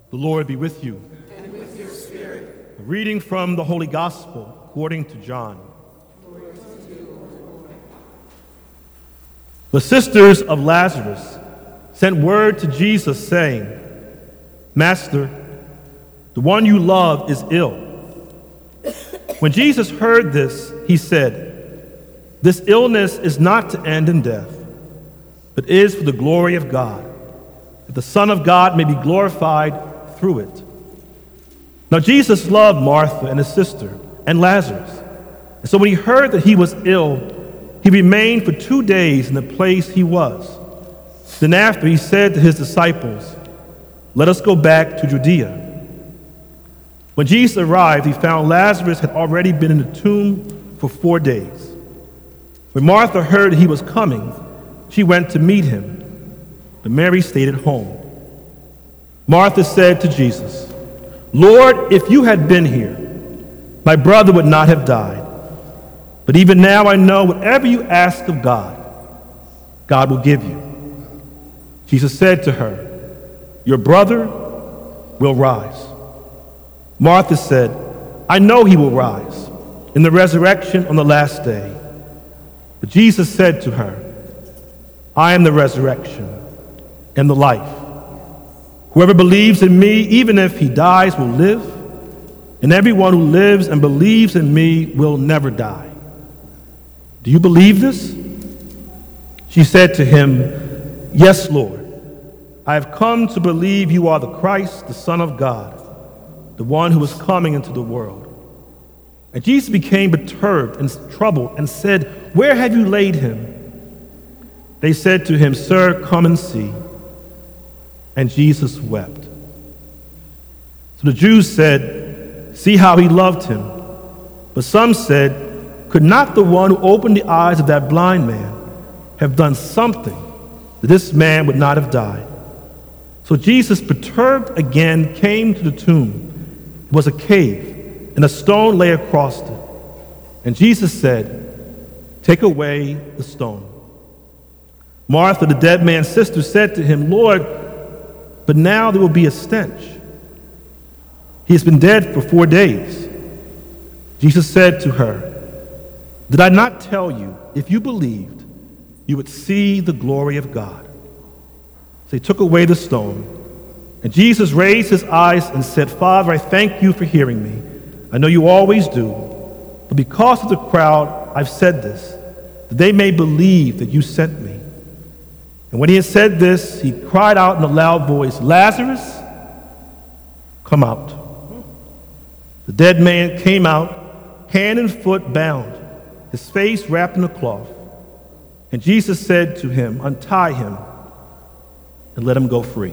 The Lord be with you. And with your spirit. A reading from the Holy Gospel according to John. Glory to you, O Lord. The sisters of Lazarus sent word to Jesus saying, "Master, the one you love is ill." When Jesus heard this, he said, "This illness is not to end in death, but is for the glory of God, that the Son of God may be glorified through it." Now Jesus loved Martha and his sister and Lazarus. And so when he heard that he was ill, he remained for 2 days in the place he was. Then after he said to his disciples, "Let us go back to Judea." When Jesus arrived, he found Lazarus had already been in the tomb for 4 days. When Martha heard he was coming, she went to meet him, but Mary stayed at home. Martha said to Jesus, "Lord, if you had been here, my brother would not have died. But even now I know whatever you ask of God, God will give you." Jesus said to her, "Your brother will rise." Martha said, "I know he will rise in the resurrection on the last day." But Jesus said to her, "I am the resurrection and the life. Whoever believes in me, even if he dies, will live, and everyone who lives and believes in me will never die. Do you believe this?" She said to him, "Yes, Lord. I have come to believe you are the Christ, the Son of God, the one who is coming into the world." And Jesus became perturbed and troubled and said, "Where have you laid him?" They said to him, "Sir, come and see." And Jesus wept. So the Jews said, "See how he loved him." But some said, "Could not the one who opened the eyes of that blind man have done something that this man would not have died?" So Jesus, perturbed again, came to the tomb. It was a cave, and a stone lay across it. And Jesus said, "Take away the stone." Martha, the dead man's sister, said to him, "Lord, but now there will be a stench. He has been dead for 4 days." Jesus said to her, "Did I not tell you, if you believed, you would see the glory of God?" So he took away the stone. And Jesus raised his eyes and said, "Father, I thank you for hearing me. I know you always do. But because of the crowd, I've said this, that they may believe that you sent me." And when he had said this, he cried out in a loud voice, "Lazarus, come out." The dead man came out, hand and foot bound, his face wrapped in a cloth. And Jesus said to him, "Untie him and let him go free."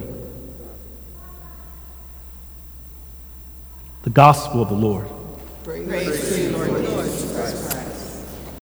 The Gospel of the Lord. Praise to you, Lord Jesus Christ.